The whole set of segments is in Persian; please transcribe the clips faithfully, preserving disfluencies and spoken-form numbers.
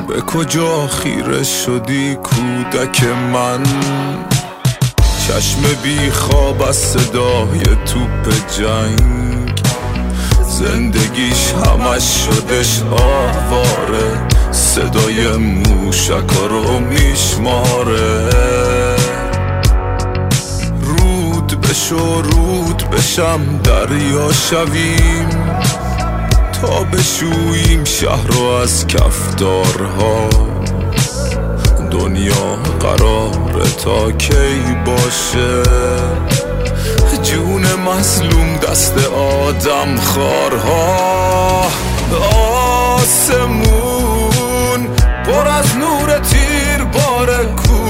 به کجا خیره شدی کودک من؟ چشم بی خواب از صدای توپ جنگ، زندگیش همش شدش آواره، صدای موشکا رو میشماره. رود بشو رود بشم دریا شویم، تا بشوییم شهر رو از کفتارها. دنیا قراره تا کی باشه؟ جون مظلوم دست آدم خارها. آسمون پر از نور تیر بار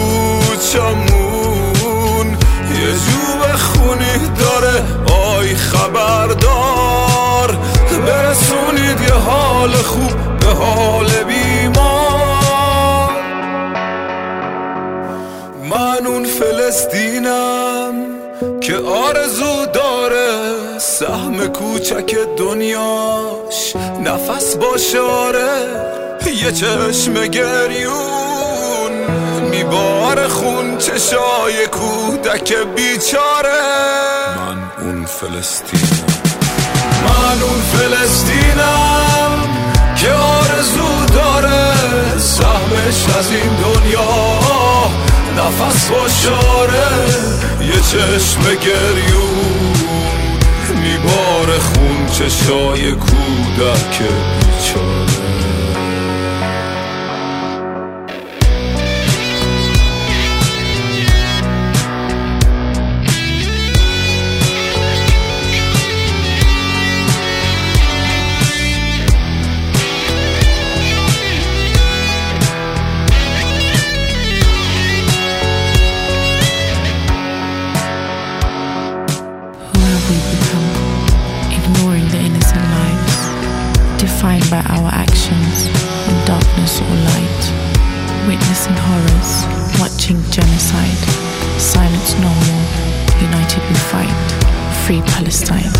کوچمون، یه جوب خونی داره آی خبردار. برسونید یه حال خوب به حال بیمار. من اون فلسطینم که آرزو داره سهم کوچک دنیاش نفس باشاره. یه چشم گریون میباره خون چشای کودک بیچاره. من اون فلسطینم، من اون فلسطینم که آرزو داره سهمش از این دنیا نفس باشاره. یه چشم گریون میباره خون چشای کودک بیچاره. Defined by our actions, in darkness or light, witnessing horrors, watching genocide. Silence no more, united we fight, free Palestine.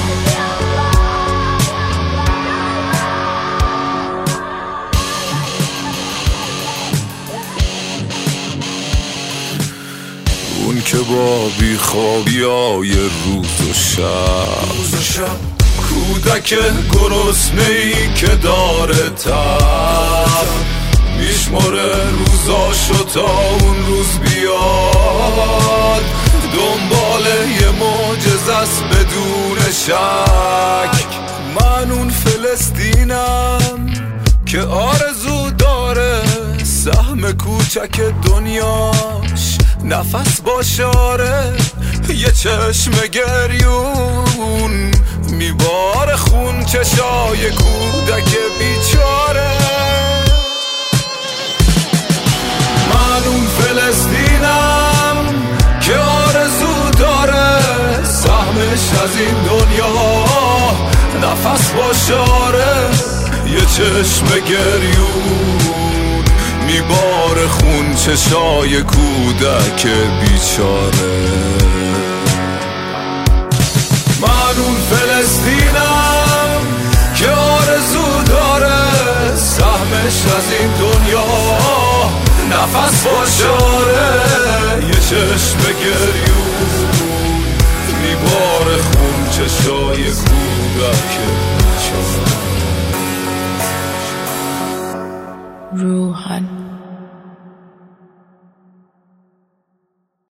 اون که با بیخوابیای روز و شب، کودک گرسنه‌ای که داره تب، میشماره روزاشو تا اون روز بیاد. دنبال یه معجزه است بدون شک. من اون فلسطینم که آرزو داره سهم کوچک دنیاش نفس باشاره. یه چشم گریون میباره خون چشای کودک بیچاره. من اون فلسطینم که آرزو داره سهمش از این دنیا نفس باشاره. یه چشم گریون میباره خون چشای کودک بیچاره. من اون فلسطینم که آرزو داره سهمش از این دنیا نفس باشاره. یه چشم گریون میباره خون چشای کودک بیچاره. روحان